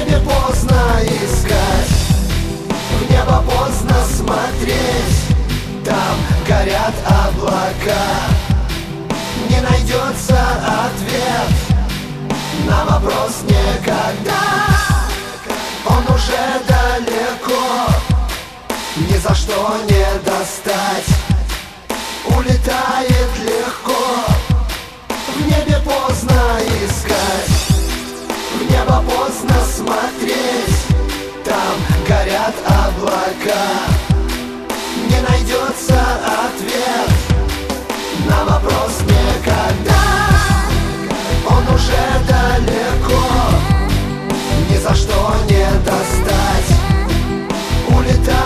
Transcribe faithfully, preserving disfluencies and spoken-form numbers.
небе поздно искать, в небо поздно смотреть. Там горят облака, не найдется ответ на вопрос никогда. Он уже далеко, ни за что не достать. Улетает легко, в небе поздно искать, в небо поздно смотреть. Там горят облака, не найдется ответ на вопрос никогда. Он уже далеко, ни за что не достать. Улетает